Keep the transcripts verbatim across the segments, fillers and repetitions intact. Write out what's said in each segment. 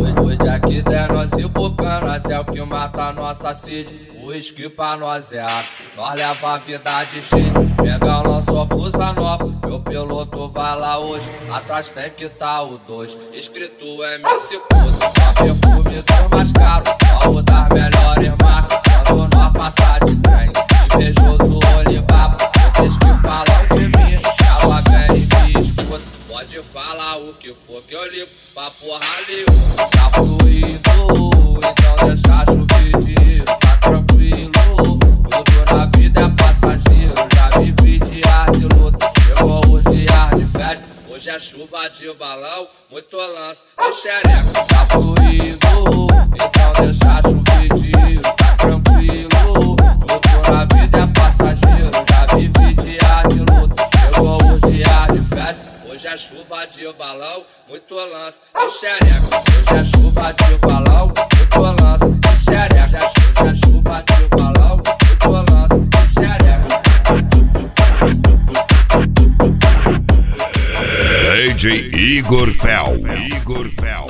Hoje aqui der nós e pro canas é o que mata nossa sede. O uísque pra nós é água, nós leva a vida de cheio. Pega lançou blusa nova, meu piloto vai lá hoje. Atrás tem que tá o dois, escrito M C Pose. Só perfume dos mais caros, algo das melhores marcas. Quando nós passar de trem, invejoso Olibaba. Vocês que falam de mim, ela vem e me escuta. Pode falar o que for que eu ligo pra porra nenhuma. Tá fluindo, então deixa chover dinheiro. Tá tranquilo, tudo na vida é passageiro. Já vivi dias de luta, chegou o dia de festa. Hoje é chuva de balão, muito lance e xereca. Tá fluindo, então deixa chover dinheiro. Tá tranquilo, tudo na vida é passageiro. Já vivi dias de luta, chegou o dia de festa. Hoje é chuva de balão, muito lance e xereca. Hoje é chuva de balão, muito lance e xereca. Hoje é chuva de balão, muito lance e xereca. D J Igor Fel, Igor Fel.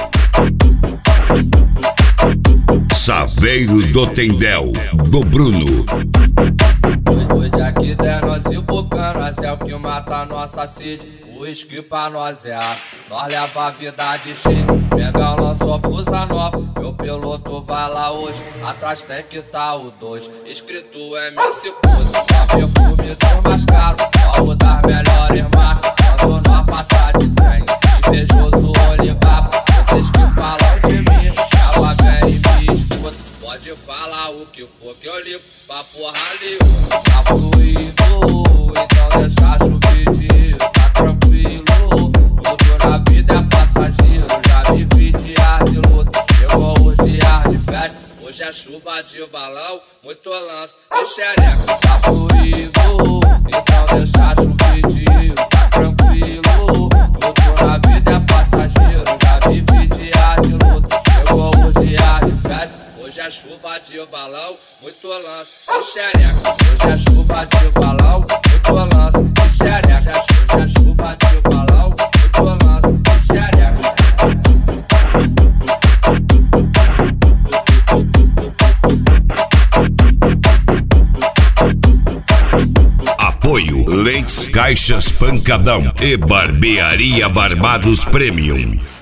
Saveiro do Tendel, do Bruno. Hoje aqui der nós e pro canas é o que mata nossa sede. O uísque pra nós é água, nós leva a vida de cheio. Pega lançou blusa nova, meu piloto vai lá hoje. Atrás tem que tá o dois, escrito M C Pose. Só perfume dos mais caros, algo das melhores marcas. Quando nós passar de trem, invejoso Olibaba. Vocês que falam de mim, ela vem e me escuta. Pode falar o que for que eu ligo pra porra nenhuma. Tá fluindo, então deixa chover dinheiro. Tá tranquilo, tudo na vida é passageiro. Já vivi dias de luta, chegou o dia de festa. Hoje é chuva de balão, muito lance e xereca. Tá fluindo, então deixa chover dinheiro. Tá tranquilo, tudo na vida é passageiro. Já vivi dias de luta, chegou o dia de festa. Hoje é chuva de balão, muito lance e xereca. Hoje é chuva de balão, muito lance e xereca. Hoje é chuva de balão, muito lance e xereca. Apoio Lentes Caixas Pancadão e Barbearia Barbados Premium.